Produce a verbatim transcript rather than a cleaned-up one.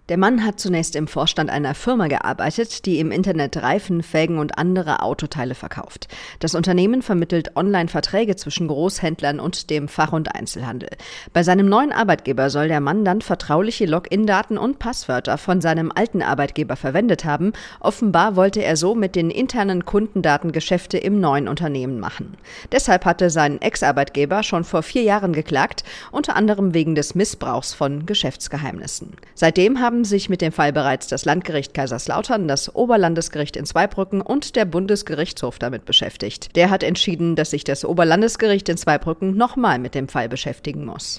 Der Mann hat zunächst im Vorstand einer Firma gearbeitet, die im Internet Reifen, Felgen und andere Autoteile verkauft. Das Unternehmen vermittelt Online-Verträge zwischen Großhändlern und dem Fach- und Einzelhandel. Bei seinem neuen Arbeitgeber soll der Mann dann vertrauliche Login-Daten und Passwörter von seinem alten Arbeitgeber verwendet haben. Offenbar wollte er so mit den internen Kundendaten Geschäfte im neuen Unternehmen machen. Deshalb hatte sein Ex-Arbeitgeber schon vor vier Jahren geklagt, unter anderem wegen des Missbrauchs von Geschäftsgeheimnissen. Seitdem haben sich mit dem Fall bereits das Landgericht Kaiserslautern, das Oberlandesgericht in Zweibrücken und der Bundesgerichtshof damit beschäftigt. Der hat entschieden, dass sich das Oberlandesgericht in Zweibrücken nochmal mit dem Fall beschäftigen muss.